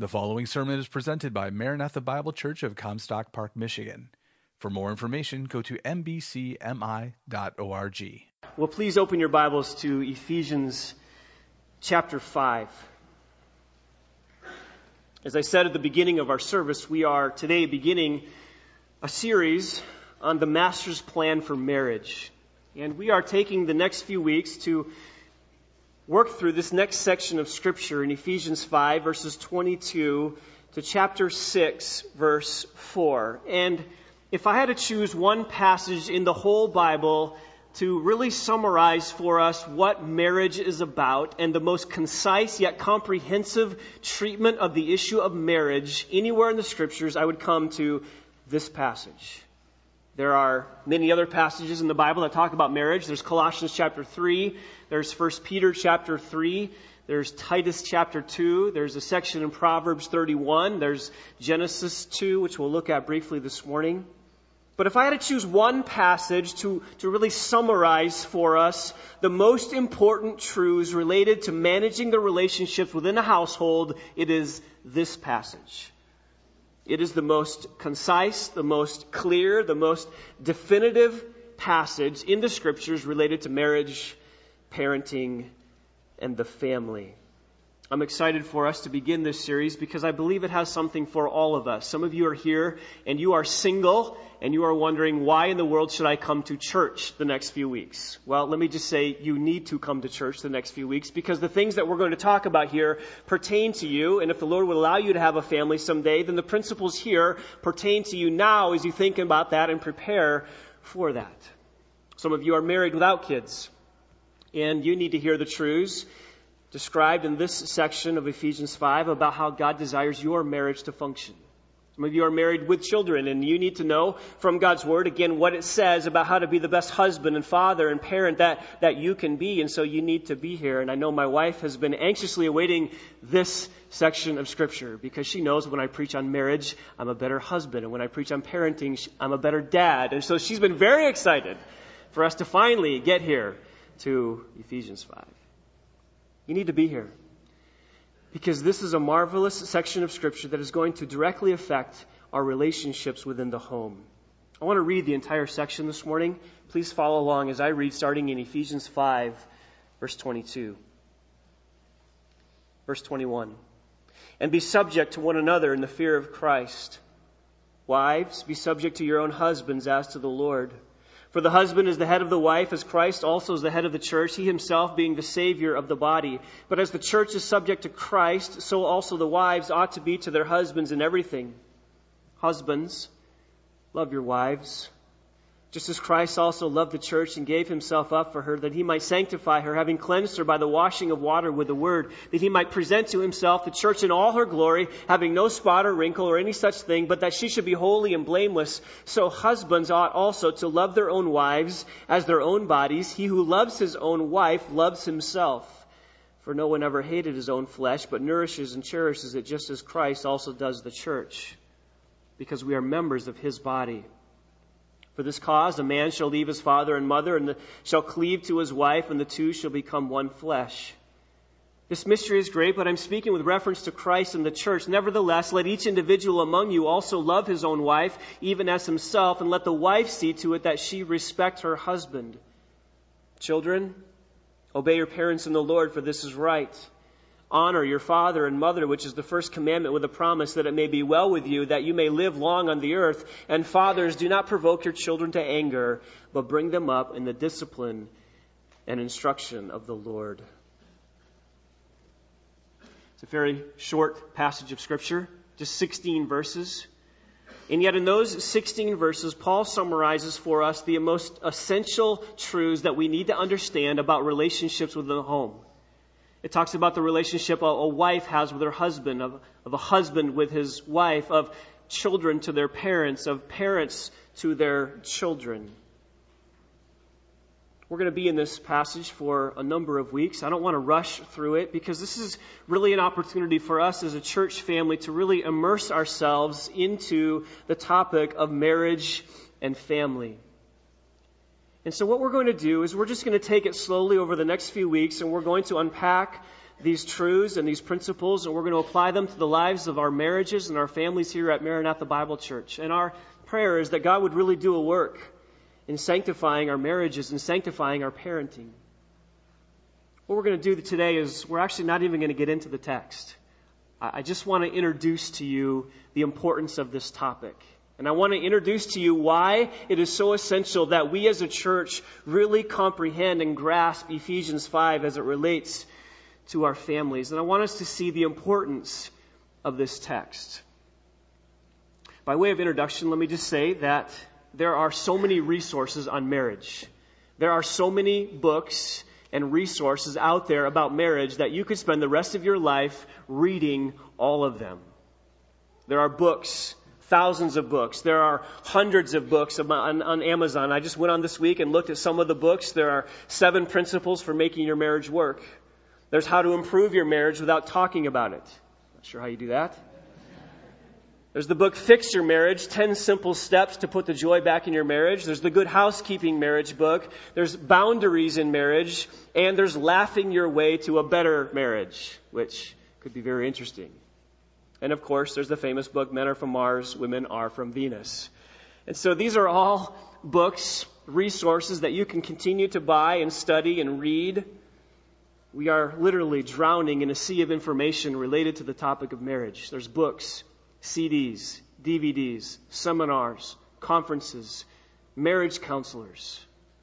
The following sermon is presented by Maranatha Bible Church of Comstock Park, Michigan. For more information, go to mbcmi.org. Well, please open your Bibles to Ephesians chapter 5. As I said at the beginning of our service, we are today beginning a series on the Master's plan for marriage. And we are taking the next few weeks to work through this next section of Scripture in Ephesians 5, verses 22 to chapter 6, verse 4. And if I had to choose one passage in the whole Bible to really summarize for us what marriage is about and the most concise yet comprehensive treatment of the issue of marriage anywhere in the Scriptures, I would come to this passage. There are many other passages in the Bible that talk about marriage. There's Colossians chapter 3. There's 1 Peter chapter 3. There's Titus chapter 2. There's a section in Proverbs 31. There's Genesis 2, which we'll look at briefly this morning. But if I had to choose one passage to really summarize for us the most important truths related to managing the relationships within a household, it is this passage. It is the most concise, the most clear, the most definitive passage in the Scriptures related to marriage, parenting, and the family. I'm excited for us to begin this series because I believe it has something for all of us. Some of you are here and you are single and you are wondering, why in the world should I come to church the next few weeks? Well, let me just say you need to come to church the next few weeks because the things that we're going to talk about here pertain to you. And if the Lord would allow you to have a family someday, then the principles here pertain to you now as you think about that and prepare for that. Some of you are married without kids and you need to hear the truths described in this section of Ephesians 5 about how God desires your marriage to function. Some of you are married with children, and you need to know from God's Word, again, what it says about how to be the best husband and father and parent that you can be, and so you need to be here. And I know my wife has been anxiously awaiting this section of Scripture because she knows when I preach on marriage, I'm a better husband, and when I preach on parenting, I'm a better dad. And so she's been very excited for us to finally get here to Ephesians 5. You need to be here because this is a marvelous section of Scripture that is going to directly affect our relationships within the home. I want to read the entire section this morning. Please follow along as I read starting in Ephesians 5, verse 22. Verse 21. And be subject to one another in the fear of Christ. Wives, be subject to your own husbands as to the Lord. For the husband is the head of the wife, as Christ also is the head of the church, he himself being the Savior of the body. But as the church is subject to Christ, so also the wives ought to be to their husbands in everything. Husbands, love your wives, just as Christ also loved the church and gave himself up for her, that he might sanctify her, having cleansed her by the washing of water with the word, that he might present to himself the church in all her glory, having no spot or wrinkle or any such thing, but that she should be holy and blameless. So husbands ought also to love their own wives as their own bodies. He who loves his own wife loves himself. For no one ever hated his own flesh, but nourishes and cherishes it, just as Christ also does the church, because we are members of his body. For this cause, a man shall leave his father and mother and shall cleave to his wife, and the two shall become one flesh. This mystery is great, but I'm speaking with reference to Christ and the church. Nevertheless, let each individual among you also love his own wife, even as himself, and let the wife see to it that she respect her husband. Children, obey your parents in the Lord, for this is right. Honor your father and mother, which is the first commandment, with a promise that it may be well with you, that you may live long on the earth. And fathers, do not provoke your children to anger, but bring them up in the discipline and instruction of the Lord. It's a very short passage of Scripture, just 16 verses. And yet in those 16 verses, Paul summarizes for us the most essential truths that we need to understand about relationships within the home. It talks about the relationship a wife has with her husband, of a husband with his wife, of children to their parents, of parents to their children. We're going to be in this passage for a number of weeks. I don't want to rush through it because this is really an opportunity for us as a church family to really immerse ourselves into the topic of marriage and family. And so what we're going to do is we're just going to take it slowly over the next few weeks, and we're going to unpack these truths and these principles, and we're going to apply them to the lives of our marriages and our families here at Maranatha Bible Church. And our prayer is that God would really do a work in sanctifying our marriages and sanctifying our parenting. What we're going to do today is we're actually not even going to get into the text. I just want to introduce to you the importance of this topic. And I want to introduce to you why it is so essential that we as a church really comprehend and grasp Ephesians 5 as it relates to our families. And I want us to see the importance of this text. By way of introduction, let me just say that there are so many resources on marriage. There are so many books and resources out there about marriage that you could spend the rest of your life reading all of them. There are books, thousands of books. There are hundreds of books on Amazon. I just went on this week and looked at some of the books. There are 7 principles for making your marriage work. There's how to improve your marriage without talking about it. Not sure how you do that. There's the book Fix Your Marriage, 10 Simple Steps to Put the Joy Back in Your Marriage. There's the Good Housekeeping Marriage book. There's Boundaries in Marriage. And there's Laughing Your Way to a Better Marriage, which could be very interesting. And of course, there's the famous book, Men Are From Mars, Women Are From Venus. And so these are all books, resources that you can continue to buy and study and read. We are literally drowning in a sea of information related to the topic of marriage. There's books, CDs, DVDs, seminars, conferences, marriage counselors.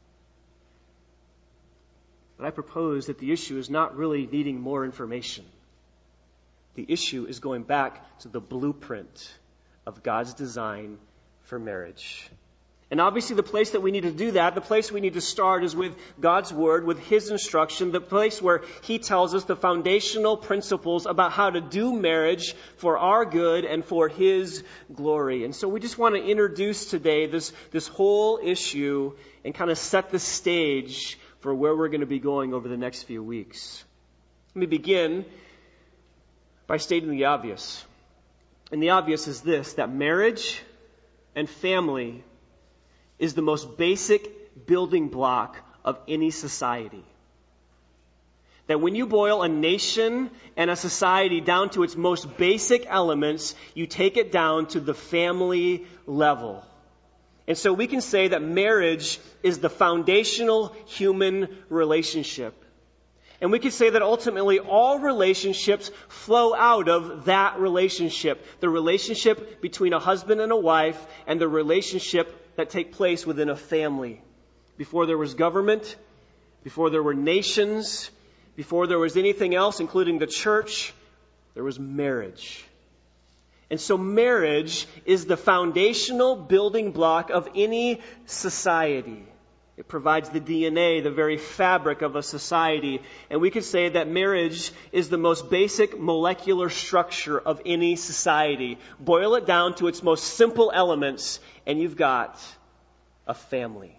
But I propose that the issue is not really needing more information. The issue is going back to the blueprint of God's design for marriage. And obviously the place that we need to do that, the place we need to start is with God's Word, with His instruction, the place where He tells us the foundational principles about how to do marriage for our good and for His glory. And so we just want to introduce today this whole issue and kind of set the stage for where we're going to be going over the next few weeks. Let me begin by stating the obvious. And the obvious is this, that marriage and family is the most basic building block of any society. That when you boil a nation and a society down to its most basic elements, you take it down to the family level. And so we can say that marriage is the foundational human relationship. And we can say that ultimately all relationships flow out of that relationship. The relationship between a husband and a wife and the relationship that take place within a family. Before there was government, before there were nations, before there was anything else, including the church, there was marriage. And so marriage is the foundational building block of any society. It provides the DNA, the very fabric of a society. And we could say that marriage is the most basic molecular structure of any society. Boil it down to its most simple elements, and you've got a family.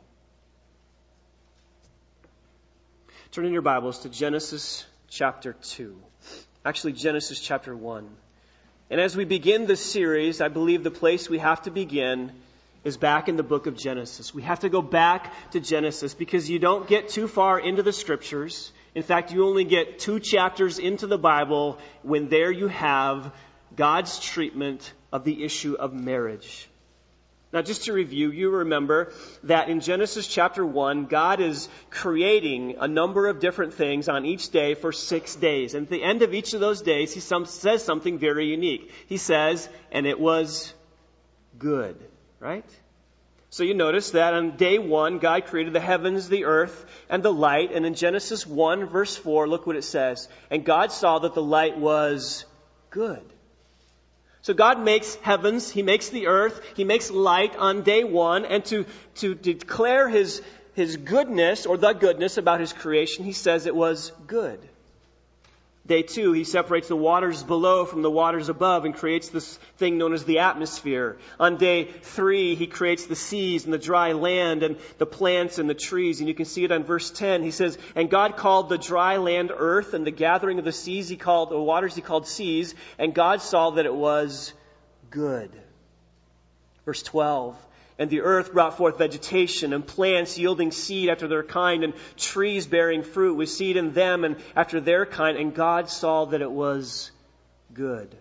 Turn in your Bibles to Genesis chapter 2. Actually, Genesis chapter 1. And as we begin this series, I believe the place we have to begin is back in the book of Genesis. We have to go back to Genesis because you don't get too far into the scriptures. In fact, you only get 2 chapters into the Bible when there you have God's treatment of the issue of marriage. Now, just to review, you remember that in Genesis chapter 1, God is creating a number of different things on each day for 6 days. And at the end of each of those days, He says something very unique. He says, and it was good. Right? So you notice that on day 1, God created the heavens, the earth, and the light. And in Genesis 1, verse 4, look what it says. And God saw that the light was good. So God makes heavens, He makes the earth, He makes light on day 1. And to declare His goodness, or the goodness about His creation, He says it was good. Day 2, He separates the waters below from the waters above and creates this thing known as the atmosphere. On day 3, He creates the seas and the dry land and the plants and the trees. And you can see it on verse 10. He says, and God called the dry land earth, and the gathering of the seas the waters He called seas. And God saw that it was good. Verse 12. And the earth brought forth vegetation, and plants yielding seed after their kind, and trees bearing fruit with seed in them and after their kind. And God saw that it was good.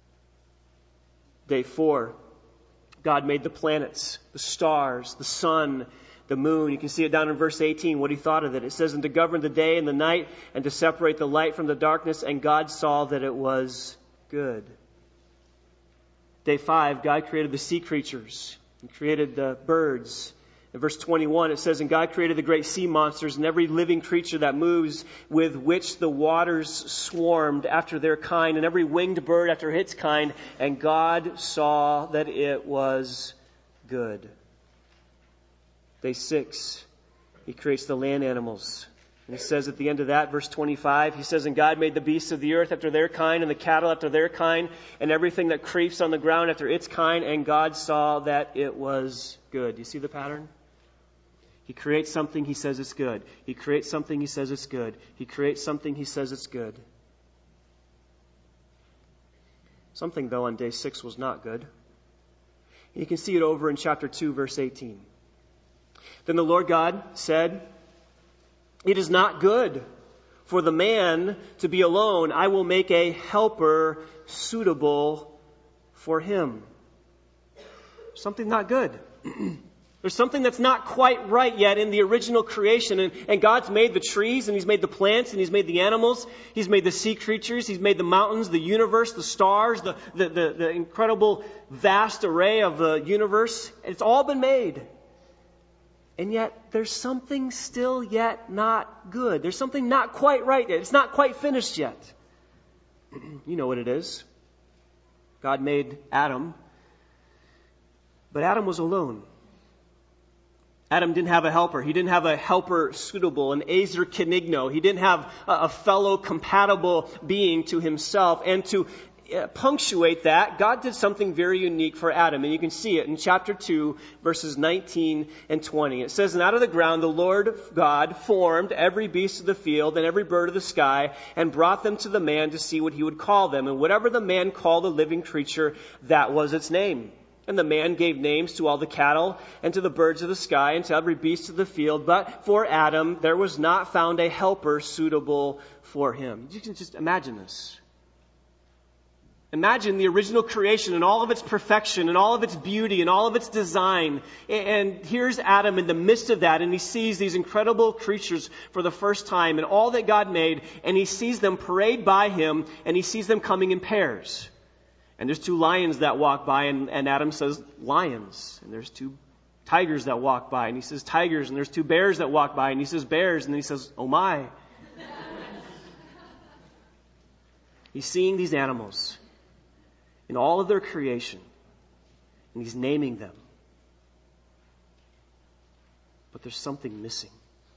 Day 4, God made the planets, the stars, the sun, the moon. You can see it down in verse 18, what he thought of it. It says, and to govern the day and the night, and to separate the light from the darkness. And God saw that it was good. Day 5, God created the sea creatures. He created the birds. In verse 21, it says, and God created the great sea monsters and every living creature that moves, with which the waters swarmed after their kind, and every winged bird after its kind. And God saw that it was good. Day 6, he creates the land animals. And he says at the end of that, verse 25, he says, and God made the beasts of the earth after their kind, and the cattle after their kind, and everything that creeps on the ground after its kind. And God saw that it was good. Do you see the pattern? He creates something, he says it's good. He creates something, he says it's good. He creates something, he says it's good. Something, though, on day 6 was not good. You can see it over in chapter 2, verse 18. Then the Lord God said, it is not good for the man to be alone. I will make a helper suitable for him. Something not good. There's something that's not quite right yet in the original creation. And God's made the trees, and He's made the plants, and He's made the animals. He's made the sea creatures. He's made the mountains, the universe, the stars, the incredible vast array of the universe. It's all been made. And yet, there's something still yet not good. There's something not quite right yet. It's not quite finished yet. You know what it is. God made Adam, but Adam was alone. Adam didn't have a helper. He didn't have a helper suitable, an Ezer Kenigno. He didn't have a fellow compatible being to himself. And to punctuate that, God did something very unique for Adam. And you can see it in chapter 2, verses 19 and 20. It says, and out of the ground the Lord God formed every beast of the field and every bird of the sky, and brought them to the man to see what he would call them. And whatever the man called a living creature, that was its name. And the man gave names to all the cattle and to the birds of the sky and to every beast of the field. But for Adam there was not found a helper suitable for him. You can just imagine this. Imagine the original creation and all of its perfection and all of its beauty and all of its design. And here's Adam in the midst of that, and he sees these incredible creatures for the first time and all that God made, and he sees them parade by him, and he sees them coming in pairs. And there's 2 lions that walk by, and Adam says, lions. And there's 2 tigers that walk by, and he says, tigers. And there's 2 bears that walk by, and he says, bears. And then he says, oh my. He's seeing these animals in all of their creation, and he's naming them. But there's something missing.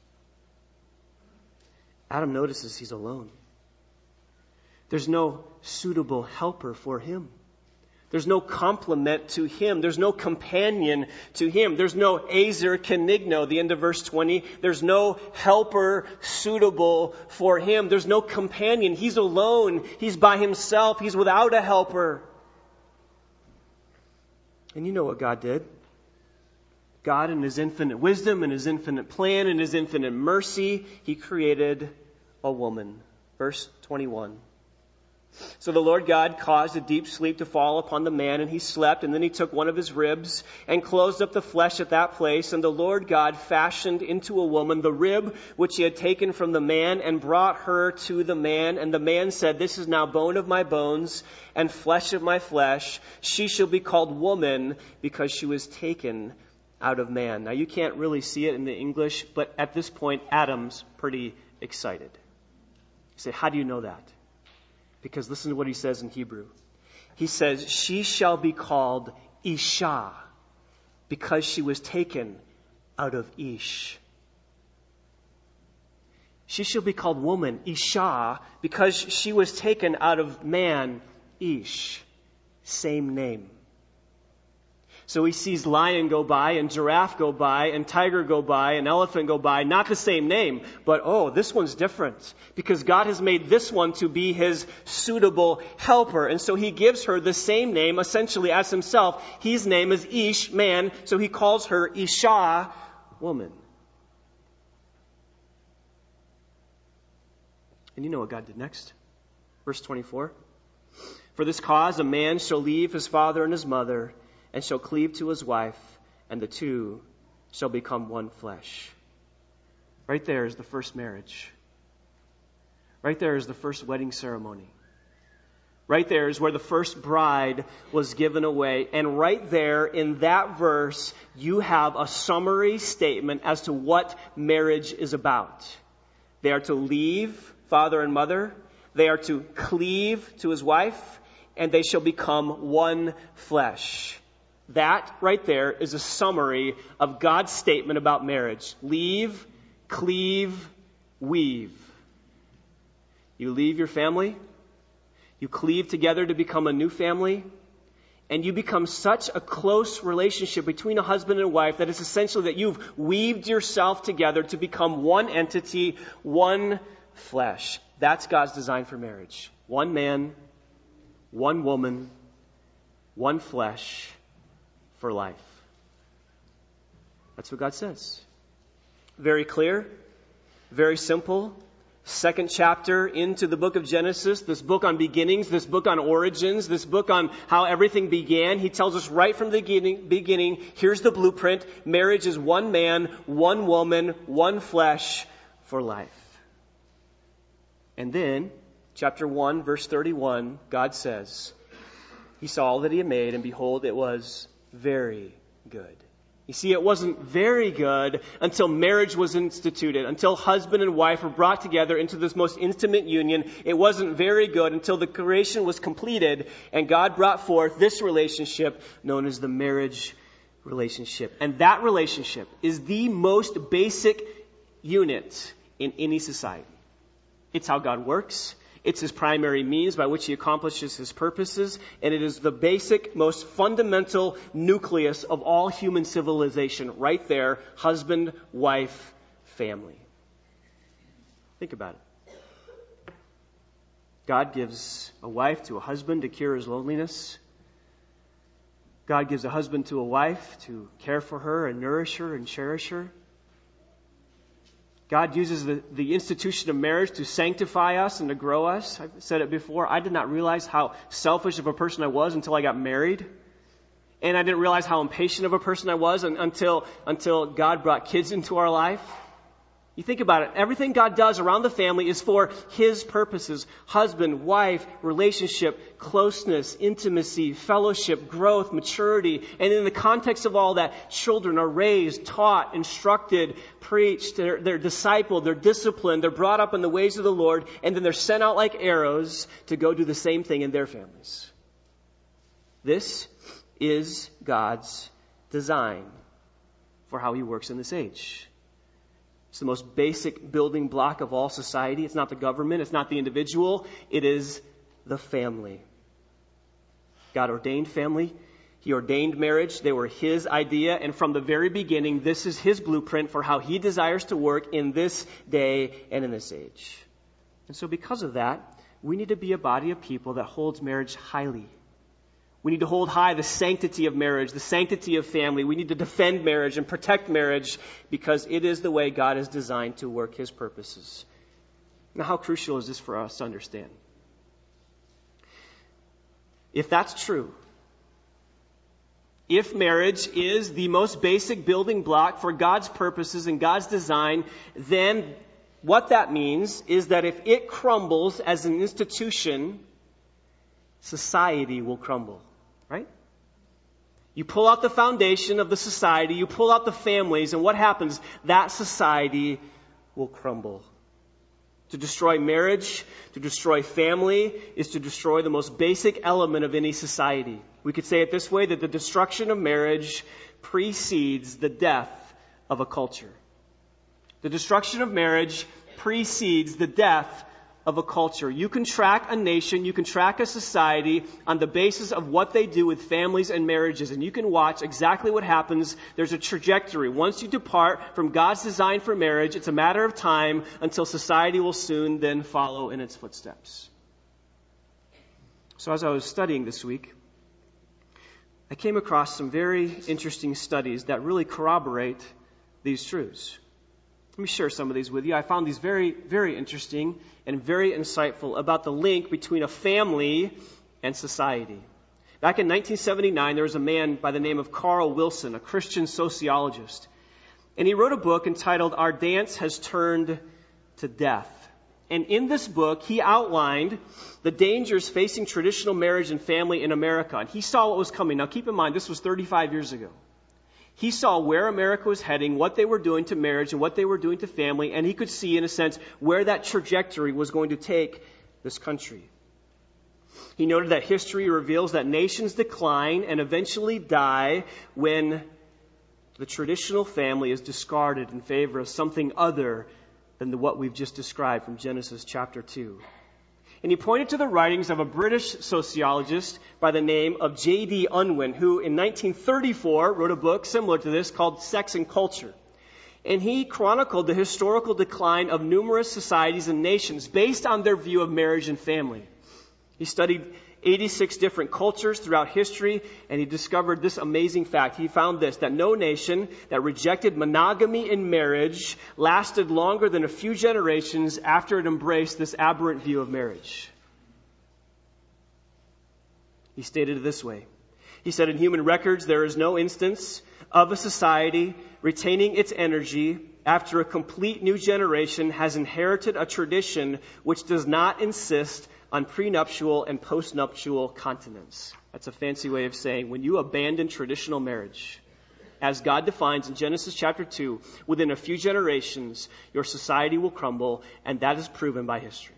Adam notices he's alone. There's no suitable helper for him. There's no complement to him. There's no companion to him. There's no Ezer Kenigno, the end of verse 20. There's no helper suitable for him. There's no companion. He's alone. He's by himself. He's without a helper. And you know what God did. God, in His infinite wisdom and His infinite plan and His infinite mercy, He created a woman. Verse 21. So the Lord God caused a deep sleep to fall upon the man, and he slept, and then he took one of his ribs and closed up the flesh at that place. And the Lord God fashioned into a woman the rib which he had taken from the man and brought her to the man. And the man said, this is now bone of my bones and flesh of my flesh. She shall be called woman because she was taken out of man. Now you can't really see it in the English, but at this point, Adam's pretty excited. You say, how do you know that? Because listen to what he says in Hebrew. He says, she shall be called Isha because she was taken out of Ish. She shall be called woman, Isha, because she was taken out of man, Ish. Same name. So he sees lion go by and giraffe go by and tiger go by and elephant go by. Not the same name, but this one's different because God has made this one to be his suitable helper. And so he gives her the same name essentially as himself. His name is Ish, man. So he calls her Isha, woman. And you know what God did next? Verse 24. For this cause a man shall leave his father and his mother and shall cleave to his wife, and the two shall become one flesh. Right there is the first marriage. Right there is the first wedding ceremony. Right there is where the first bride was given away. And right there in that verse, you have a summary statement as to what marriage is about. They are to leave father and mother. They are to cleave to his wife, and they shall become one flesh. That right there is a summary of God's statement about marriage. Leave, cleave, weave. You leave your family, you cleave together to become a new family, and you become such a close relationship between a husband and a wife that it's essentially that you've weaved yourself together to become one entity, one flesh. That's God's design for marriage. One man, one woman, one flesh for life. That's what God says. Very clear, very simple. Second chapter into the book of Genesis, this book on beginnings, this book on origins, this book on how everything began. He tells us right from the beginning, here's the blueprint. Marriage is one man, one woman, one flesh for life. And then, chapter 1, verse 31, God says, He saw all that He had made, and behold, it was very good. You see, it wasn't very good until marriage was instituted, until husband and wife were brought together into this most intimate union. It wasn't very good until the creation was completed, and God brought forth this relationship known as the marriage relationship. And that relationship is the most basic unit in any society. It's how God works. It's His primary means by which He accomplishes His purposes, and it is the basic, most fundamental nucleus of all human civilization. Right there, husband, wife, family. Think about it. God gives a wife to a husband to cure his loneliness. God gives a husband to a wife to care for her and nourish her and cherish her. God uses the institution of marriage to sanctify us and to grow us. I've said it before. I did not realize how selfish of a person I was until I got married. And I didn't realize how impatient of a person I was until God brought kids into our life. You think about it. Everything God does around the family is for His purposes. Husband, wife, relationship, closeness, intimacy, fellowship, growth, maturity. And in the context of all that, children are raised, taught, instructed, preached. They're discipled, they're disciplined, they're brought up in the ways of the Lord, and then they're sent out like arrows to go do the same thing in their families. This is God's design for how He works in this age. It's the most basic building block of all society. It's not the government. It's not the individual. It is the family. God ordained family. He ordained marriage. They were His idea. And from the very beginning, this is His blueprint for how He desires to work in this day and in this age. And so because of that, we need to be a body of people that holds marriage highly. We need to hold high the sanctity of marriage, the sanctity of family. We need to defend marriage and protect marriage because it is the way God is designed to work His purposes. Now, how crucial is this for us to understand? If that's true, if marriage is the most basic building block for God's purposes and God's design, then what that means is that if it crumbles as an institution, society will crumble. Right? You pull out the foundation of the society, you pull out the families, and what happens? That society will crumble. To destroy marriage, to destroy family, is to destroy the most basic element of any society. We could say it this way, that the destruction of marriage precedes the death of a culture. The destruction of marriage precedes the death of a culture. You can track a nation, you can track a society on the basis of what they do with families and marriages, and you can watch exactly what happens. There's a trajectory. Once you depart from God's design for marriage, it's a matter of time until society will soon then follow in its footsteps. So as I was studying this week, I came across some very interesting studies that really corroborate these truths. Let me share some of these with you. I found these very, very interesting and very insightful about the link between a family and society. Back in 1979, there was a man by the name of Carl Wilson, a Christian sociologist. And he wrote a book entitled Our Dance Has Turned to Death. And in this book, he outlined the dangers facing traditional marriage and family in America. And he saw what was coming. Now keep in mind, this was 35 years ago. He saw where America was heading, what they were doing to marriage and what they were doing to family, and he could see, in a sense, where that trajectory was going to take this country. He noted that history reveals that nations decline and eventually die when the traditional family is discarded in favor of something other than what we've just described from Genesis chapter 2. And he pointed to the writings of a British sociologist by the name of J.D. Unwin, who in 1934 wrote a book similar to this called Sex and Culture. And he chronicled the historical decline of numerous societies and nations based on their view of marriage and family. He studied 86 different cultures throughout history, and he discovered this amazing fact. He found this, that no nation that rejected monogamy in marriage lasted longer than a few generations after it embraced this aberrant view of marriage. He stated it this way. He said, in human records, there is no instance of a society retaining its energy after a complete new generation has inherited a tradition which does not insist on prenuptial and postnuptial continence. That's a fancy way of saying when you abandon traditional marriage, as God defines in Genesis chapter 2, within a few generations, your society will crumble, and that is proven by history.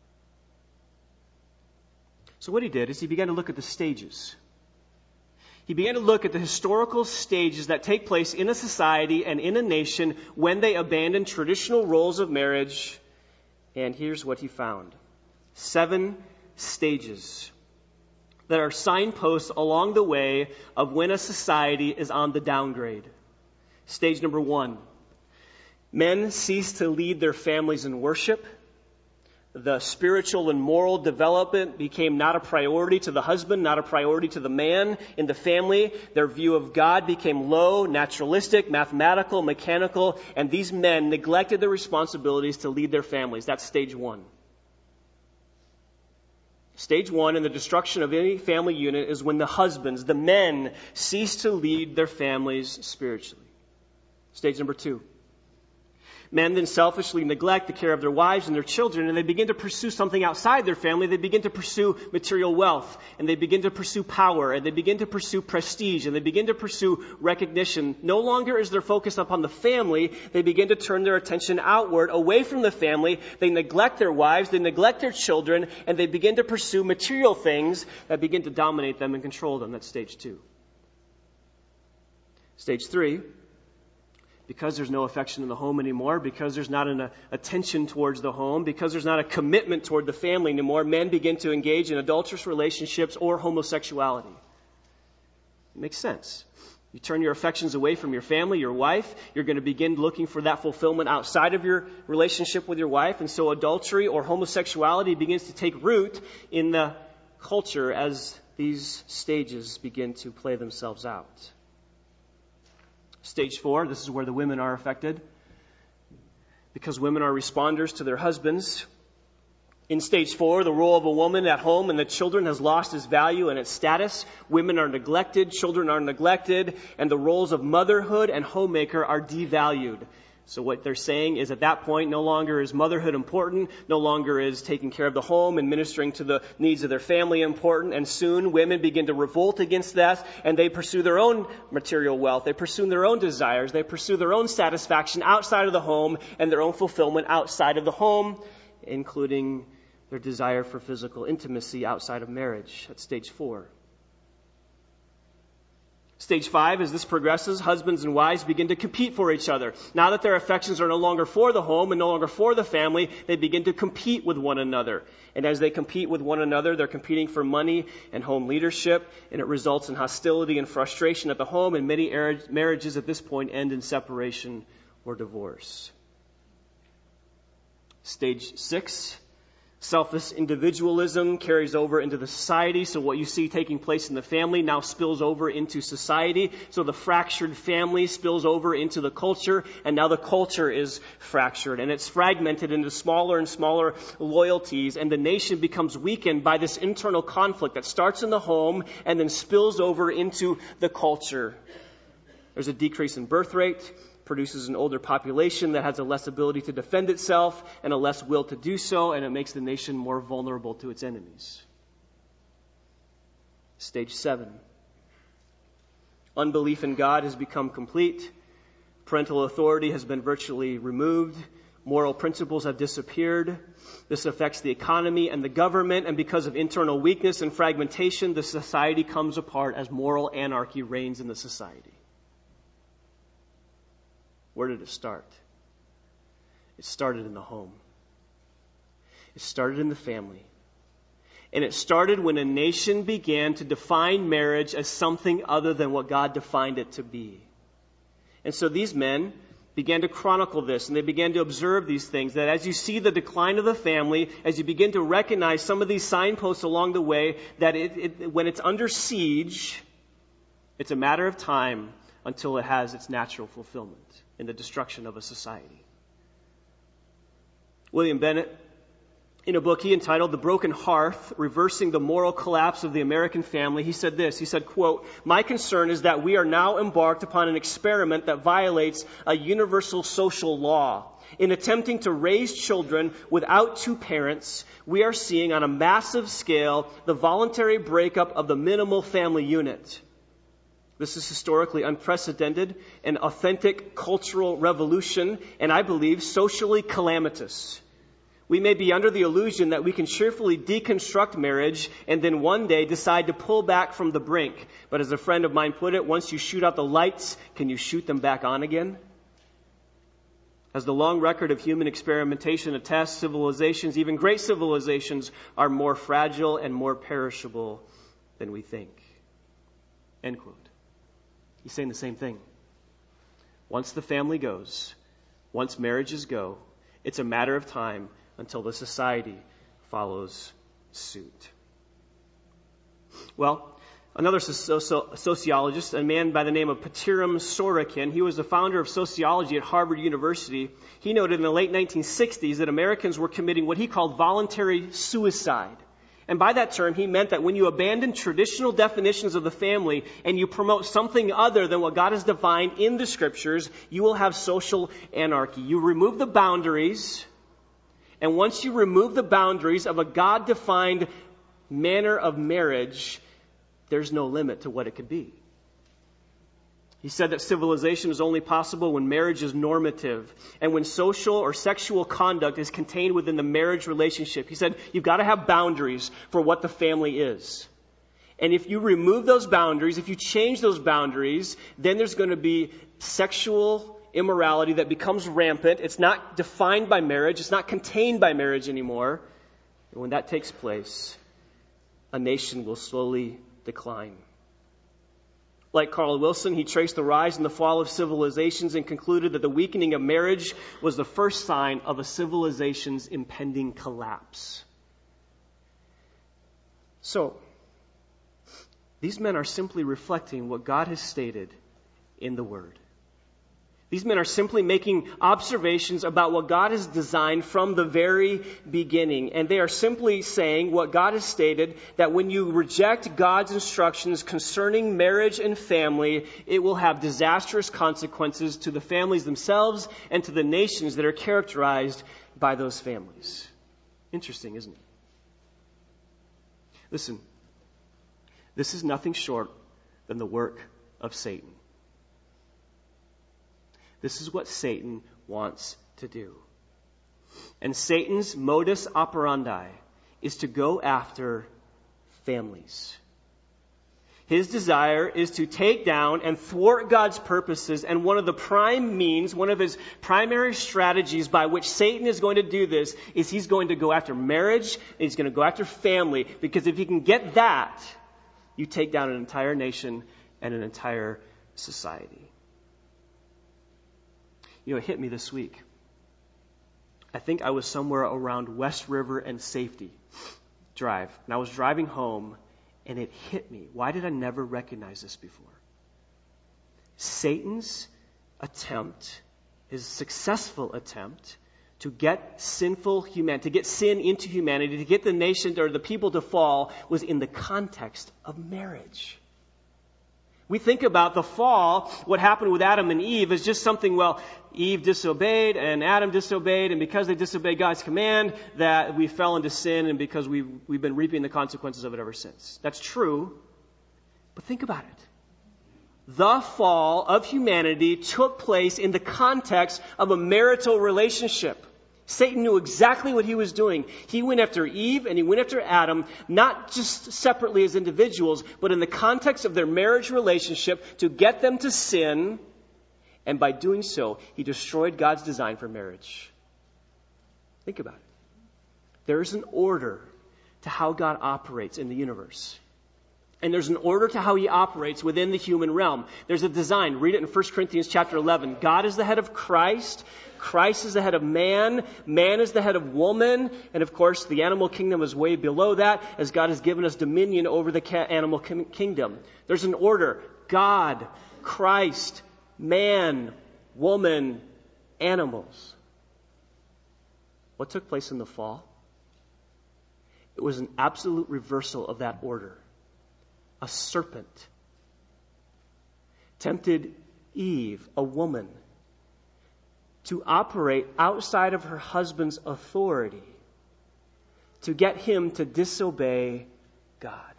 So what he did is he began to look at the stages. He began to look at the historical stages that take place in a society and in a nation when they abandon traditional roles of marriage. And here's what he found. 7 stages that are signposts along the way of when a society is on the downgrade. Stage number 1. Men cease to lead their families in worship. The spiritual and moral development became not a priority to the husband, not a priority to the man in the family. Their view of God became low, naturalistic, mathematical, mechanical, and these men neglected their responsibilities to lead their families. That's stage 1. Stage 1 in the destruction of any family unit is when the husbands, the men, cease to lead their families spiritually. Stage number 2. Men then selfishly neglect the care of their wives and their children, and they begin to pursue something outside their family. They begin to pursue material wealth, and they begin to pursue power, and they begin to pursue prestige, and they begin to pursue recognition. No longer is their focus upon the family. They begin to turn their attention outward, away from the family. They neglect their wives, they neglect their children, and they begin to pursue material things that begin to dominate them and control them. That's stage 2. Stage 3. Because there's no affection in the home anymore, because there's not an attention towards the home, because there's not a commitment toward the family anymore, men begin to engage in adulterous relationships or homosexuality. It makes sense. You turn your affections away from your family, your wife, you're going to begin looking for that fulfillment outside of your relationship with your wife, and so adultery or homosexuality begins to take root in the culture as these stages begin to play themselves out. Stage 4, this is where the women are affected. Because women are responders to their husbands. In stage 4, the role of a woman at home and the children has lost its value and its status. Women are neglected, children are neglected, and the roles of motherhood and homemaker are devalued. So what they're saying is at that point, no longer is motherhood important, no longer is taking care of the home and ministering to the needs of their family important, and soon women begin to revolt against that, and they pursue their own material wealth, they pursue their own desires, they pursue their own satisfaction outside of the home and their own fulfillment outside of the home, including their desire for physical intimacy outside of marriage. That's stage 4. Stage 5, as this progresses, husbands and wives begin to compete for each other. Now that their affections are no longer for the home and no longer for the family, they begin to compete with one another. And as they compete with one another, they're competing for money and home leadership, and it results in hostility and frustration at the home, and many marriages at this point end in separation or divorce. Stage 6, selfish individualism carries over into the society. So what you see taking place in the family now spills over into society. So the fractured family spills over into the culture, and now the culture is fractured, and it's fragmented into smaller and smaller loyalties, and the nation becomes weakened by this internal conflict that starts in the home and then spills over into the culture. There's a decrease in birth rate, produces an older population that has a less ability to defend itself and a less will to do so, and it makes the nation more vulnerable to its enemies. Stage 7. Unbelief in God has become complete. Parental authority has been virtually removed. Moral principles have disappeared. This affects the economy and the government, and because of internal weakness and fragmentation, the society comes apart as moral anarchy reigns in the society. Where did it start? It started in the home. It started in the family. And it started when a nation began to define marriage as something other than what God defined it to be. And so these men began to chronicle this, and they began to observe these things, that as you see the decline of the family, as you begin to recognize some of these signposts along the way, that when it's under siege, it's a matter of time until it has its natural fulfillment in the destruction of a society. William Bennett, in a book he entitled The Broken Hearth, Reversing the Moral Collapse of the American Family, he said this, he said, quote, "My concern is that we are now embarked upon an experiment that violates a universal social law. In attempting to raise children without two parents, we are seeing on a massive scale the voluntary breakup of the minimal family unit. This is historically unprecedented, an authentic cultural revolution, and I believe socially calamitous. We may be under the illusion that we can cheerfully deconstruct marriage and then one day decide to pull back from the brink. But as a friend of mine put it, once you shoot out the lights, can you shoot them back on again? As the long record of human experimentation attests, civilizations, even great civilizations, are more fragile and more perishable than we think." End quote. He's saying the same thing. Once the family goes, once marriages go, it's a matter of time until the society follows suit. Well, another sociologist, a man by the name of Patiram Sorokin, he was the founder of sociology at Harvard University. He noted in the late 1960s that Americans were committing what he called voluntary suicide. And by that term, he meant that when you abandon traditional definitions of the family and you promote something other than what God has defined in the Scriptures, you will have social anarchy. You remove the boundaries, and once you remove the boundaries of a God-defined manner of marriage, there's no limit to what it could be. He said that civilization is only possible when marriage is normative and when social or sexual conduct is contained within the marriage relationship. He said you've got to have boundaries for what the family is. And if you remove those boundaries, if you change those boundaries, then there's going to be sexual immorality that becomes rampant. It's not defined by marriage. It's not contained by marriage anymore. And when that takes place, a nation will slowly decline. Like Carl Wilson, he traced the rise and the fall of civilizations and concluded that the weakening of marriage was the first sign of a civilization's impending collapse. So, these men are simply reflecting what God has stated in the Word. These men are simply making observations about what God has designed from the very beginning. And they are simply saying what God has stated, that when you reject God's instructions concerning marriage and family, it will have disastrous consequences to the families themselves and to the nations that are characterized by those families. Interesting, isn't it? Listen, this is nothing short than the work of Satan. This is what Satan wants to do. And Satan's modus operandi is to go after families. His desire is to take down and thwart God's purposes, and one of the prime means, one of his primary strategies by which Satan is going to do this is he's going to go after marriage, and he's going to go after family, because if he can get that, you take down an entire nation and an entire society. You know, it hit me this week. I think I was somewhere around West River and Safety Drive, and I was driving home, and it hit me. Why did I never recognize this before? Satan's attempt, his successful attempt to get sinful humanity, to get sin into humanity, to get the nation or the people to fall, was in the context of marriage. We think about the fall, what happened with Adam and Eve, as just something, well, Eve disobeyed and Adam disobeyed, and because they disobeyed God's command, that we fell into sin, and because we've been reaping the consequences of it ever since. That's true, but think about it. The fall of humanity took place in the context of a marital relationship. Satan knew exactly what he was doing. He went after Eve and he went after Adam, not just separately as individuals, but in the context of their marriage relationship to get them to sin. And by doing so, he destroyed God's design for marriage. Think about it. There is an order to how God operates in the universe. And there's an order to how he operates within the human realm. There's a design. Read it in 1 Corinthians chapter 11. God is the head of Christ. Christ is the head of man. Man is the head of woman. And of course, the animal kingdom is way below that, as God has given us dominion over the animal kingdom. There's an order. God, Christ, man, woman, animals. What took place in the fall? It was an absolute reversal of that order. A serpent tempted Eve, a woman, to operate outside of her husband's authority to get him to disobey God.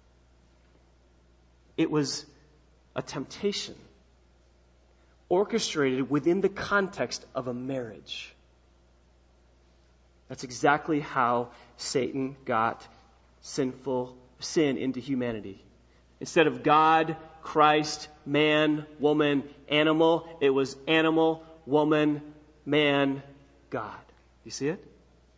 It was a temptation orchestrated within the context of a marriage. That's exactly how Satan got sin into humanity. Instead of God, Christ, man, woman, animal, it was animal, woman, man, God. You see it?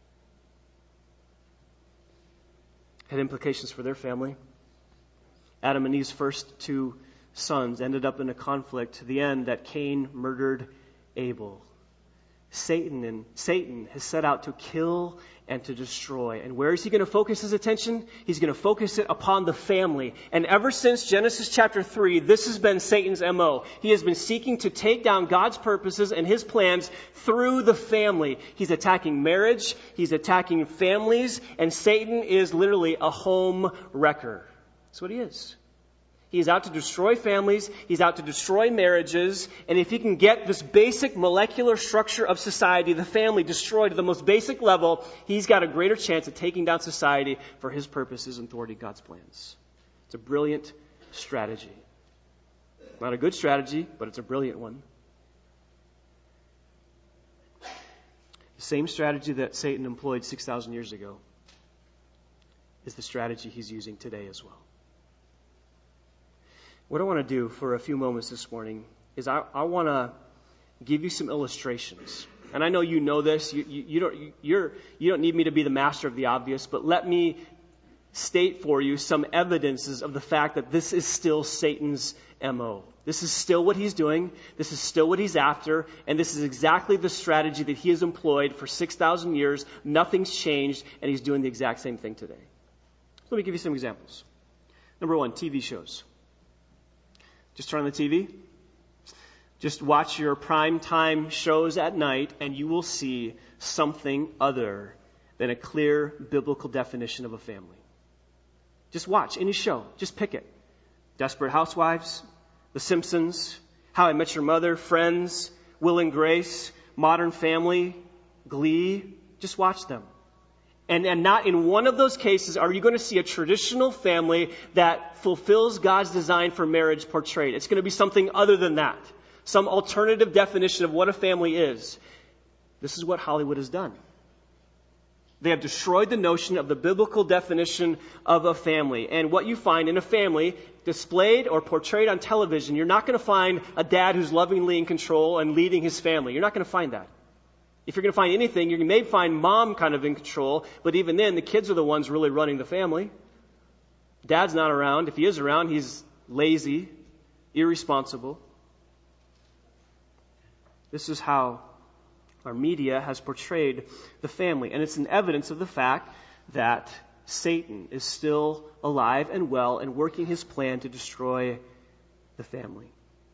Had implications for their family. Adam and Eve's first two sons ended up in a conflict to the end that Cain murdered Abel. Satan has set out to kill and to destroy. And where is he going to focus his attention? He's going to focus it upon the family. And ever since Genesis chapter 3, this has been Satan's MO. He has been seeking to take down God's purposes and his plans through the family. He's attacking marriage. He's attacking families. And Satan is literally a home wrecker. That's what he is. He's out to destroy families. He's out to destroy marriages. And if he can get this basic molecular structure of society, the family, destroyed to the most basic level, he's got a greater chance of taking down society for his purposes and thwarting God's plans. It's a brilliant strategy. Not a good strategy, but it's a brilliant one. The same strategy that Satan employed 6,000 years ago is the strategy he's using today as well. What I want to do for a few moments this morning is I want to give you some illustrations. And I know you know this. You don't need me to be the master of the obvious, but let me state for you some evidences of the fact that this is still Satan's MO. This is still what he's doing. This is still what he's after. And this is exactly the strategy that he has employed for 6,000 years. Nothing's changed, and he's doing the exact same thing today. Let me give you some examples. Number one, TV shows. Just turn on the TV. Just watch your primetime shows at night, and you will see something other than a clear biblical definition of a family. Just watch any show. Just pick it. Desperate Housewives, The Simpsons, How I Met Your Mother, Friends, Will and Grace, Modern Family, Glee. Just watch them. And not in one of those cases are you going to see a traditional family that fulfills God's design for marriage portrayed. It's going to be something other than that. Some alternative definition of what a family is. This is what Hollywood has done. They have destroyed the notion of the biblical definition of a family. And what you find in a family displayed or portrayed on television, you're not going to find a dad who's lovingly in control and leading his family. You're not going to find that. If you're going to find anything, you may find mom kind of in control, but even then, the kids are the ones really running the family. Dad's not around. If he is around, he's lazy, irresponsible. This is how our media has portrayed the family. And it's an evidence of the fact that Satan is still alive and well and working his plan to destroy the family.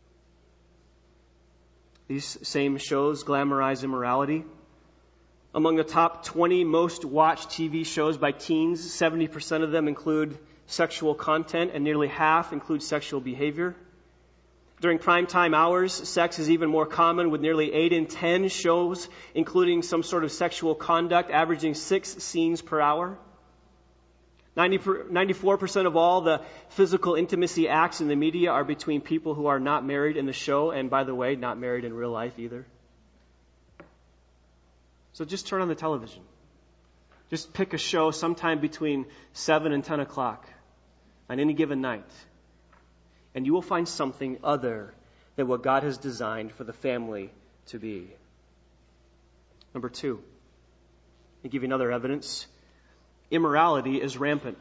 These same shows glamorize immorality. Among the top 20 most watched TV shows by teens, 70% of them include sexual content and nearly half include sexual behavior. During primetime hours, sex is even more common, with nearly 8 in 10 shows including some sort of sexual conduct, averaging 6 scenes per hour. 94% of all the physical intimacy acts in the media are between people who are not married in the show, and by the way, not married in real life either. So just turn on the television. Just pick a show sometime between 7 and 10 o'clock on any given night, and you will find something other than what God has designed for the family to be. Number 2, I'll give you another evidence. Immorality is rampant.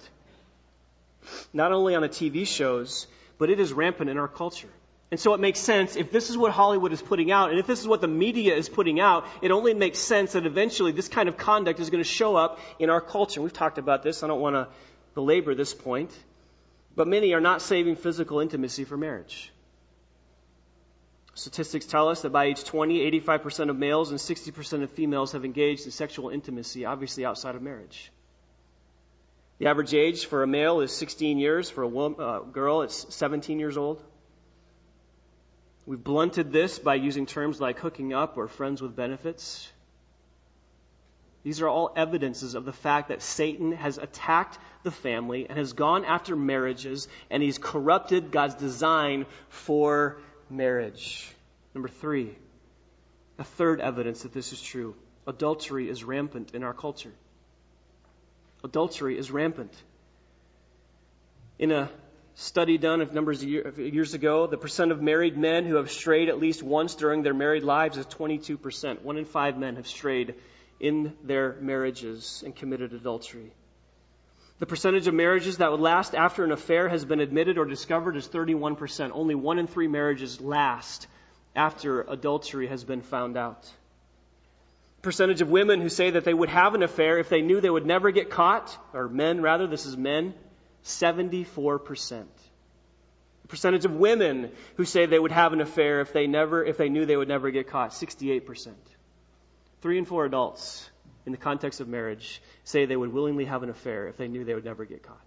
Not only on the TV shows, but it is rampant in our culture. And so it makes sense, if this is what Hollywood is putting out, and if this is what the media is putting out, it only makes sense that eventually this kind of conduct is going to show up in our culture. We've talked about this. I don't want to belabor this point. But many are not saving physical intimacy for marriage. Statistics tell us that by age 20, 85% of males and 60% of females have engaged in sexual intimacy, obviously outside of marriage. The average age for a male is 16 years. For a girl, it's 17 years old. We've blunted this by using terms like hooking up or friends with benefits. These are all evidences of the fact that Satan has attacked the family and has gone after marriages, and he's corrupted God's design for marriage. Number 3, a third evidence that this is true. Adultery is rampant in our culture. Adultery is rampant. In a study done of numbers of years ago, the percent of married men who have strayed at least once during their married lives is 22%. 1 in 5 men have strayed in their marriages and committed adultery. The percentage of marriages that would last after an affair has been admitted or discovered is 31%. Only 1 in 3 marriages last after adultery has been found out. The percentage of women who say that they would have an affair if they knew they would never get caught, or men rather, this is men, 74%. The percentage of women who say they would have an affair if they knew they would never get caught, 68%. 3 in 4 adults in the context of marriage say they would willingly have an affair if they knew they would never get caught.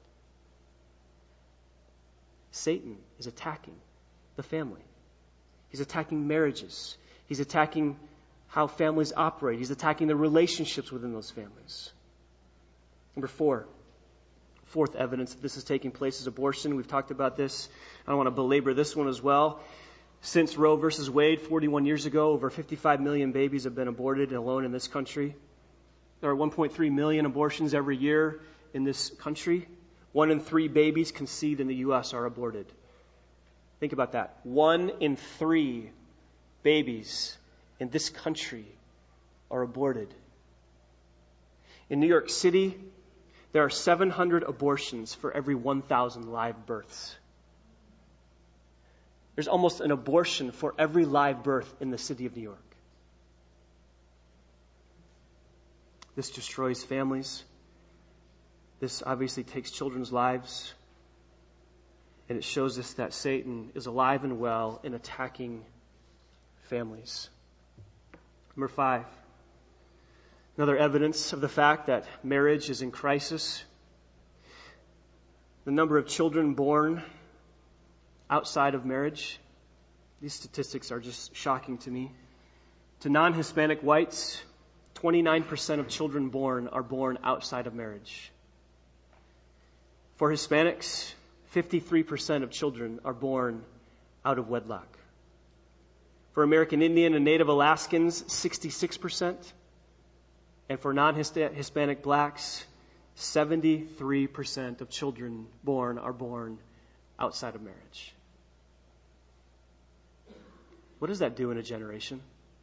Satan is attacking the family. He's attacking marriages. He's attacking how families operate. He's attacking the relationships within those families. Number 4, fourth evidence that this is taking place is abortion. We've talked about this. I don't want to belabor this one as well. Since Roe versus Wade 41 years ago, over 55 million babies have been aborted alone in this country. There are 1.3 million abortions every year in this country. 1 in 3 babies conceived in the U.S. are aborted. Think about that. 1 in 3 babies in this country are aborted. In New York City, there are 700 abortions for every 1,000 live births. There's almost an abortion for every live birth in the city of New York. This destroys families. This obviously takes children's lives. And it shows us that Satan is alive and well in attacking families. Number 5. Another evidence of the fact that marriage is in crisis. The number of children born outside of marriage. These statistics are just shocking to me. To non-Hispanic whites, 29% of children born are born outside of marriage. For Hispanics, 53% of children are born out of wedlock. For American Indian and Native Alaskans, 66%. And for non-Hispanic blacks, 73% of children born are born outside of marriage. What does that do in a generation?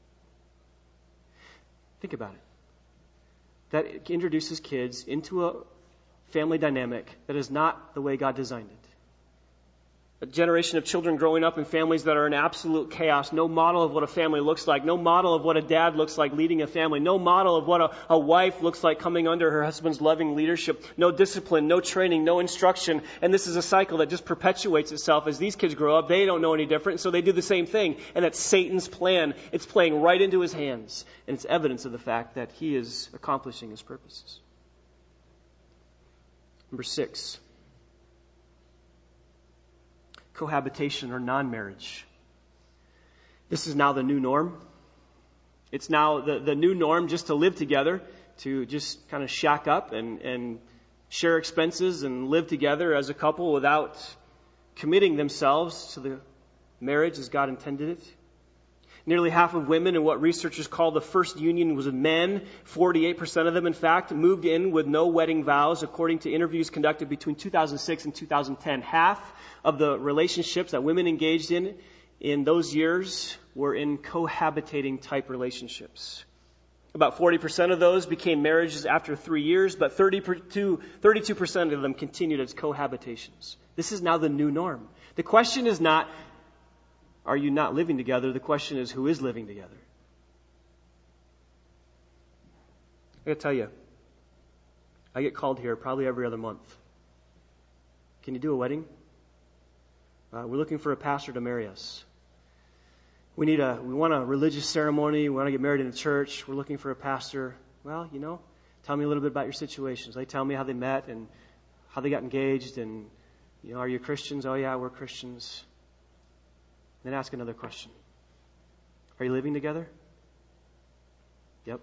Think about it. That introduces kids into a family dynamic that is not the way God designed it. A generation of children growing up in families that are in absolute chaos. No model of what a family looks like. No model of what a dad looks like leading a family. No model of what a wife looks like coming under her husband's loving leadership. No discipline, no training, no instruction. And this is a cycle that just perpetuates itself. As these kids grow up, they don't know any different, so they do the same thing. And that's Satan's plan. It's playing right into his hands. And it's evidence of the fact that he is accomplishing his purposes. Number 6. Cohabitation or non-marriage. This is now the new norm. It's now the new norm just to live together, to just kind of shack up and share expenses and live together as a couple without committing themselves to the marriage as God intended it. Nearly half of women in what researchers call the first union was with men. 48% of them, in fact, moved in with no wedding vows, according to interviews conducted between 2006 and 2010. Half of the relationships that women engaged in those years were in cohabitating type relationships. About 40% of those became marriages after 3 years, but 32% of them continued as cohabitations. This is now the new norm. The question is not, are you not living together? The question is, who is living together? I gotta tell you, I get called here probably every other month. Can you do a wedding? We're looking for a pastor to marry us. We want a religious ceremony. We want to get married in a church. We're looking for a pastor. Well, tell me a little bit about your situations. They tell me how they met and how they got engaged and, are you Christians? Oh yeah, we're Christians. Then ask another question. Are you living together? Yep.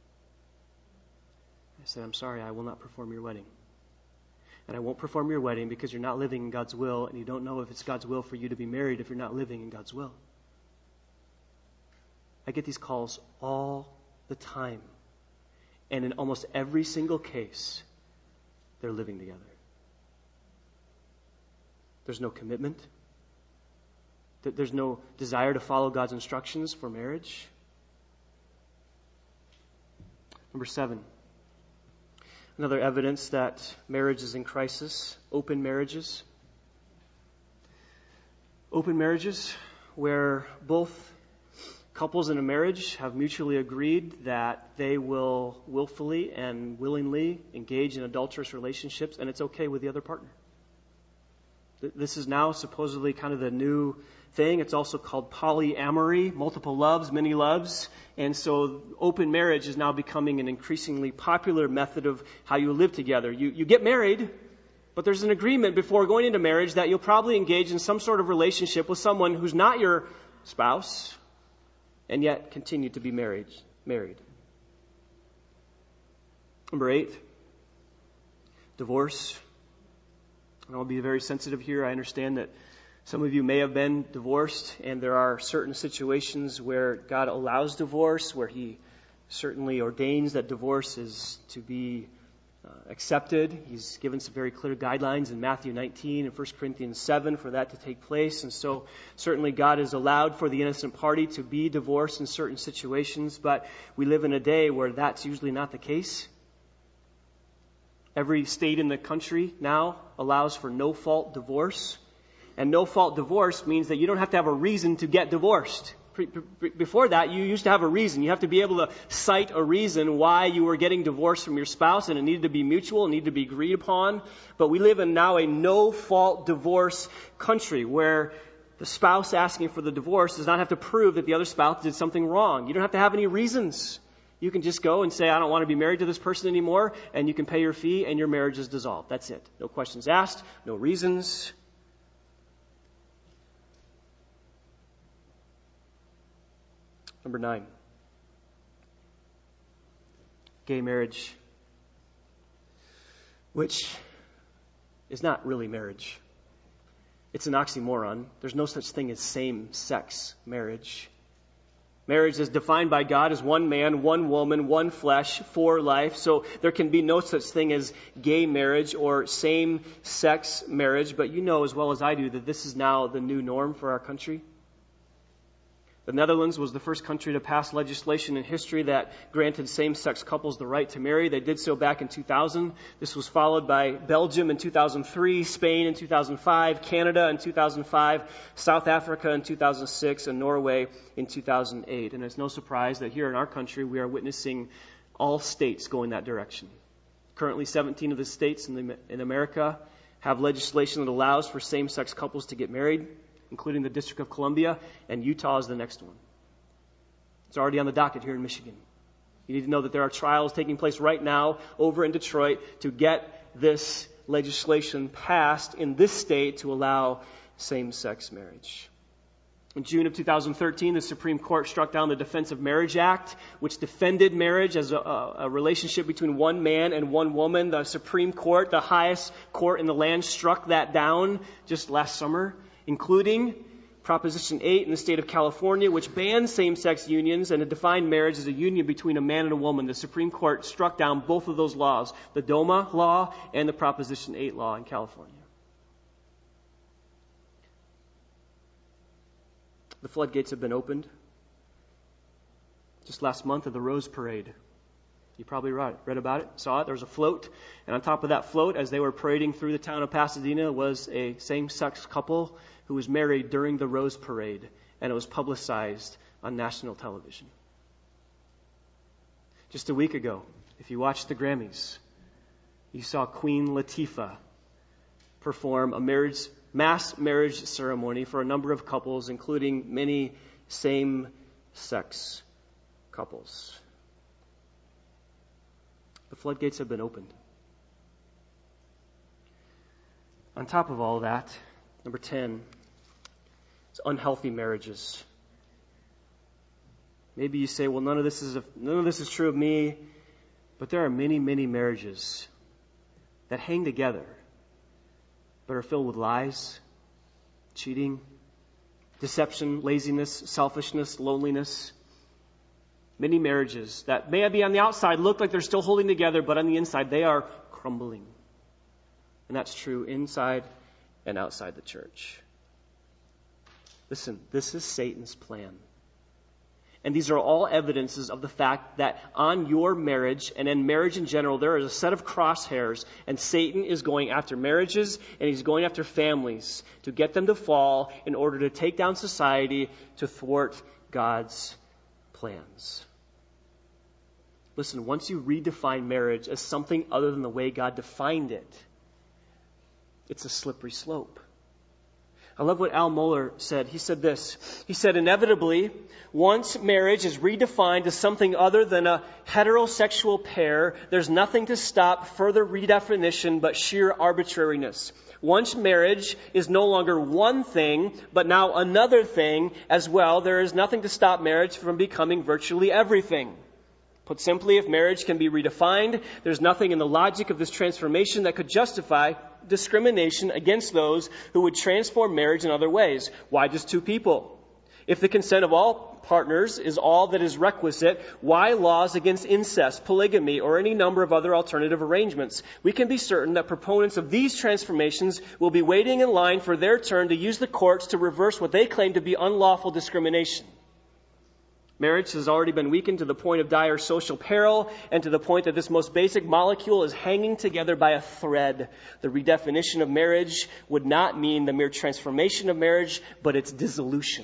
I said, I'm sorry, I will not perform your wedding. And I won't perform your wedding because you're not living in God's will, and you don't know if it's God's will for you to be married if you're not living in God's will. I get these calls all the time. And in almost every single case, they're living together. There's no commitment. There's no desire to follow God's instructions for marriage. Number 7. Another evidence that marriage is in crisis, open marriages. Open marriages where both couples in a marriage have mutually agreed that they will willfully and willingly engage in adulterous relationships, and it's okay with the other partner. This is now supposedly kind of the new thing. It's also called polyamory, multiple loves, many loves. And so open marriage is now becoming an increasingly popular method of how you live together. You get married, but there's an agreement before going into marriage that you'll probably engage in some sort of relationship with someone who's not your spouse and yet continue to be married. Number 8, divorce. And I'll be very sensitive here. I understand that some of you may have been divorced, and there are certain situations where God allows divorce, where He certainly ordains that divorce is to be accepted. He's given some very clear guidelines in Matthew 19 and 1 Corinthians 7 for that to take place. And so certainly God has allowed for the innocent party to be divorced in certain situations, but we live in a day where that's usually not the case. Every state in the country now allows for no-fault divorce. And no-fault divorce means that you don't have to have a reason to get divorced. Before that, you used to have a reason. You have to be able to cite a reason why you were getting divorced from your spouse, and it needed to be mutual, it needed to be agreed upon. But we live in now a no-fault divorce country where the spouse asking for the divorce does not have to prove that the other spouse did something wrong. You don't have to have any reasons. You can just go and say, I don't want to be married to this person anymore, and you can pay your fee, and your marriage is dissolved. That's it. No questions asked, no reasons. Number 9, gay marriage, which is not really marriage. It's an oxymoron. There's no such thing as same-sex marriage. Marriage is defined by God as one man, one woman, one flesh, for life. So there can be no such thing as gay marriage or same-sex marriage. But you know as well as I do that this is now the new norm for our country. The Netherlands was the first country to pass legislation in history that granted same-sex couples the right to marry. They did so back in 2000. This was followed by Belgium in 2003, Spain in 2005, Canada in 2005, South Africa in 2006, and Norway in 2008. And it's no surprise that here in our country we are witnessing all states going that direction. Currently 17 of the states in America have legislation that allows for same-sex couples to get married, including the District of Columbia, and Utah is the next one. It's already on the docket here in Michigan. You need to know that there are trials taking place right now over in Detroit to get this legislation passed in this state to allow same-sex marriage. In June of 2013, the Supreme Court struck down the Defense of Marriage Act, which defended marriage as a relationship between one man and one woman. The Supreme Court, the highest court in the land, struck that down just last summer, including Proposition 8 in the state of California, which bans same-sex unions and defined marriage as a union between a man and a woman. The Supreme Court struck down both of those laws, the DOMA law and the Proposition 8 law in California. The floodgates have been opened. Just last month at the Rose Parade. You probably read about it, saw it. There was a float, and on top of that float, as they were parading through the town of Pasadena, was a same-sex couple who was married during the Rose Parade, and it was publicized on national television. Just a week ago, if you watched the Grammys, you saw Queen Latifah perform a mass marriage ceremony for a number of couples, including many same-sex couples. The floodgates have been opened. On top of all that, number 10, it's unhealthy marriages. Maybe you say, well, none of this is true of me, but there are many, many marriages that hang together, but are filled with lies, cheating, deception, laziness, selfishness, loneliness. Many marriages that may be on the outside look like they're still holding together, but on the inside they are crumbling. And that's true inside and outside the church. Listen, this is Satan's plan. And these are all evidences of the fact that on your marriage and in marriage in general, there is a set of crosshairs, and Satan is going after marriages and he's going after families to get them to fall in order to take down society, to thwart God's plans. Listen, once you redefine marriage as something other than the way God defined it, it's a slippery slope. I love what Al Mohler said. He said this. He said, inevitably, once marriage is redefined as something other than a heterosexual pair, there's nothing to stop further redefinition but sheer arbitrariness. Once marriage is no longer one thing, but now another thing as well, there is nothing to stop marriage from becoming virtually everything. Put simply, if marriage can be redefined, there's nothing in the logic of this transformation that could justify discrimination against those who would transform marriage in other ways. Why just two people? If the consent of all partners is all that is requisite, why laws against incest, polygamy, or any number of other alternative arrangements? We can be certain that proponents of these transformations will be waiting in line for their turn to use the courts to reverse what they claim to be unlawful discrimination. Marriage has already been weakened to the point of dire social peril and to the point that this most basic molecule is hanging together by a thread. The redefinition of marriage would not mean the mere transformation of marriage, but its dissolution.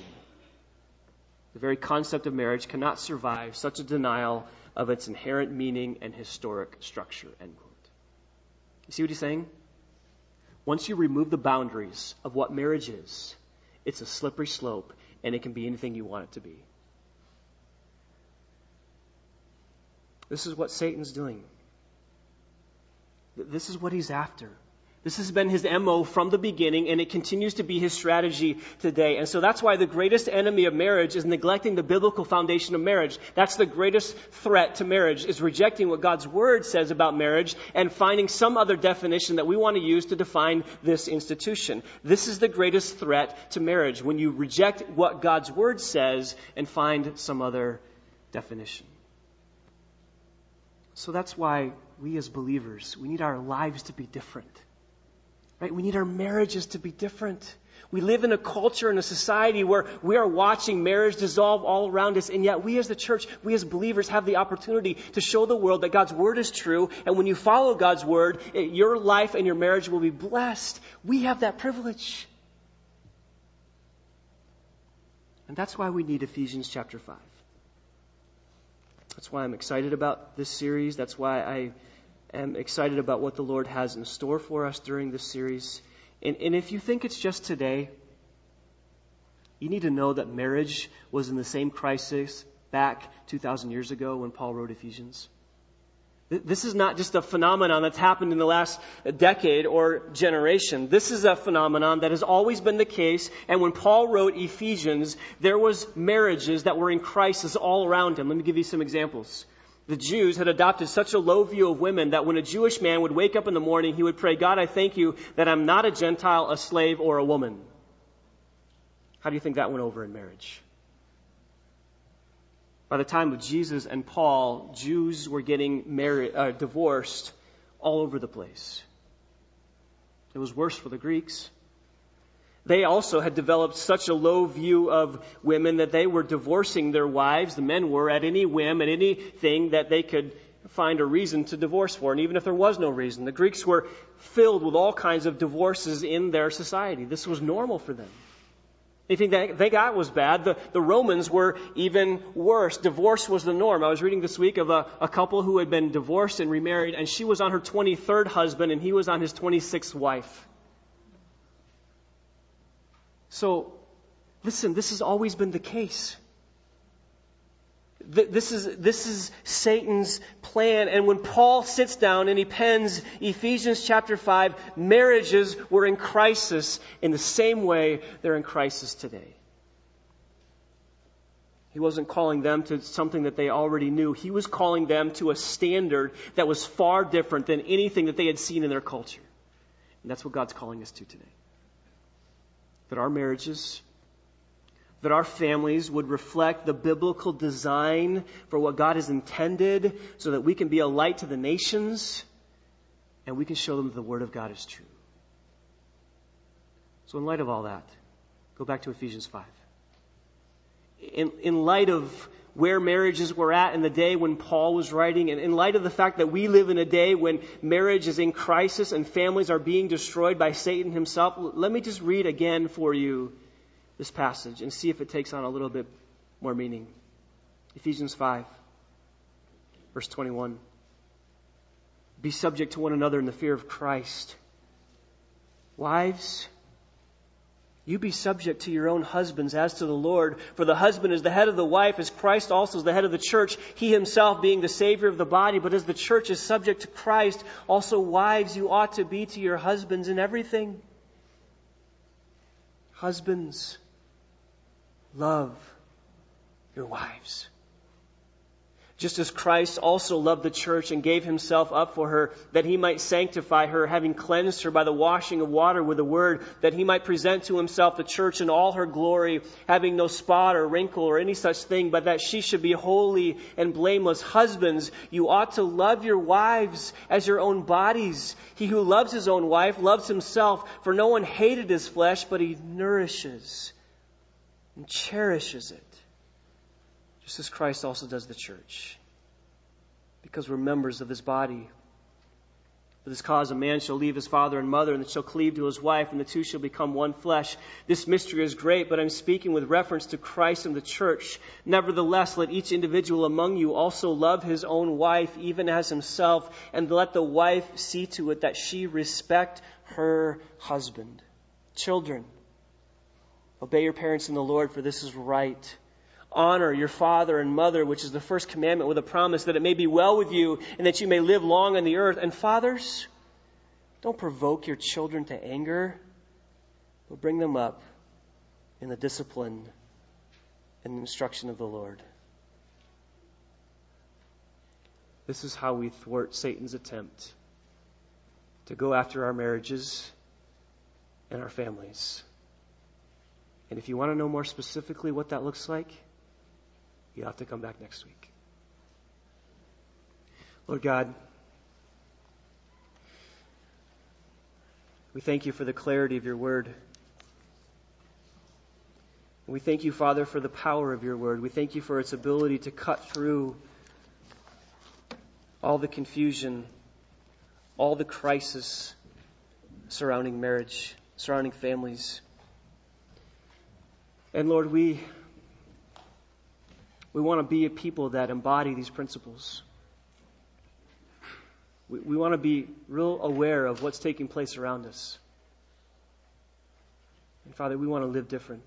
The very concept of marriage cannot survive such a denial of its inherent meaning and historic structure. End quote. You see what he's saying? Once you remove the boundaries of what marriage is, it's a slippery slope, and it can be anything you want it to be. This is what Satan's doing. This is what he's after. This has been his MO from the beginning, and it continues to be his strategy today. And so that's why the greatest enemy of marriage is neglecting the biblical foundation of marriage. That's the greatest threat to marriage, is rejecting what God's Word says about marriage and finding some other definition that we want to use to define this institution. This is the greatest threat to marriage, when you reject what God's Word says and find some other definition. So that's why we as believers, we need our lives to be different. Right? We need our marriages to be different. We live in a culture and a society where we are watching marriage dissolve all around us, and yet we as the church, we as believers have the opportunity to show the world that God's Word is true, and when you follow God's Word, your life and your marriage will be blessed. We have that privilege. And that's why we need Ephesians chapter 5. That's why I'm excited about this series. That's why I am excited about what the Lord has in store for us during this series. And if you think it's just today, you need to know that marriage was in the same crisis back 2,000 years ago when Paul wrote Ephesians. This is not just a phenomenon that's happened in the last decade or generation. This is a phenomenon that has always been the case. And when Paul wrote Ephesians, there was marriages that were in crisis all around him. Let me give you some examples. The Jews had adopted such a low view of women that when a Jewish man would wake up in the morning, he would pray, God, I thank you that I'm not a Gentile, a slave, or a woman. How do you think that went over in marriage? By the time of Jesus and Paul, Jews were getting divorced all over the place. It was worse for the Greeks. They also had developed such a low view of women that they were divorcing their wives, the men were, at any whim, at anything that they could find a reason to divorce for. And even if there was no reason, the Greeks were filled with all kinds of divorces in their society. This was normal for them. Anything that they got was bad. The Romans were even worse. Divorce was the norm. I was reading this week of a couple who had been divorced and remarried, and she was on her 23rd husband, and he was on his 26th wife. So, listen, this has always been the case. This is Satan's plan. And when Paul sits down and he pens Ephesians chapter 5, marriages were in crisis in the same way they're in crisis today. He wasn't calling them to something that they already knew. He was calling them to a standard that was far different than anything that they had seen in their culture. And that's what God's calling us to today. That our marriages, that our families would reflect the biblical design for what God has intended, so that we can be a light to the nations and we can show them that the Word of God is true. So in light of all that, go back to Ephesians 5. In light of where marriages were at in the day when Paul was writing, and in light of the fact that we live in a day when marriage is in crisis and families are being destroyed by Satan himself, let me just read again for you this passage and see if it takes on a little bit more meaning. Ephesians 5, verse 21. Be subject to one another in the fear of Christ. Wives, you be subject to your own husbands as to the Lord. For the husband is the head of the wife, as Christ also is the head of the church, he himself being the Savior of the body. But as the church is subject to Christ, also wives, you ought to be to your husbands in everything. Husbands, love your wives. Just as Christ also loved the church and gave himself up for her, that he might sanctify her, having cleansed her by the washing of water with the word, that he might present to himself the church in all her glory, having no spot or wrinkle or any such thing, but that she should be holy and blameless. Husbands, you ought to love your wives as your own bodies. He who loves his own wife loves himself, for no one hated his flesh, but he nourishes and cherishes it, just as Christ also does the church, because we're members of his body. For this cause a man shall leave his father and mother, and shall cleave to his wife, and the two shall become one flesh. This mystery is great, but I'm speaking with reference to Christ and the church. Nevertheless, let each individual among you also love his own wife, even as himself, and let the wife see to it that she respect her husband. Children, obey your parents in the Lord, for this is right. Honor your father and mother, which is the first commandment, with a promise that it may be well with you and that you may live long on the earth. And fathers, Don't provoke your children to anger, but bring them up in the discipline and instruction of the Lord. This is how we thwart Satan's attempt to go after our marriages and our families. And if you want to know more specifically what that looks like, you'll have to come back next week. Lord God, we thank you for the clarity of your word. We thank you, Father, for the power of your word. We thank you for its ability to cut through all the confusion, all the crisis surrounding marriage, surrounding families. And Lord, we want to be a people that embody these principles. We want to be real aware of what's taking place around us. And Father, we want to live different.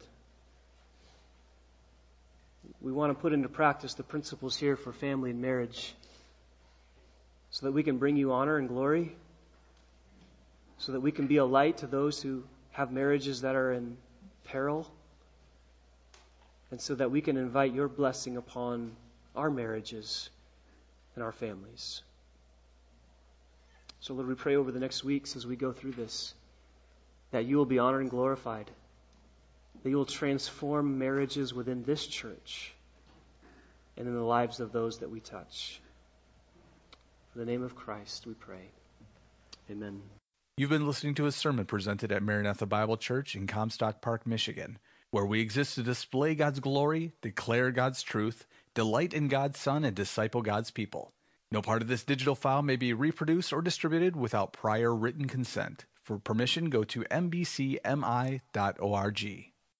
We want to put into practice the principles here for family and marriage so that we can bring you honor and glory, so that we can be a light to those who have marriages that are in peril, and so that we can invite your blessing upon our marriages and our families. So Lord, we pray over the next weeks as we go through this, that you will be honored and glorified, that you will transform marriages within this church and in the lives of those that we touch. In the name of Christ, we pray. Amen. You've been listening to a sermon presented at Maranatha Bible Church in Comstock Park, Michigan, where we exist to display God's glory, declare God's truth, delight in God's Son, and disciple God's people. No part of this digital file may be reproduced or distributed without prior written consent. For permission, go to mbcmi.org.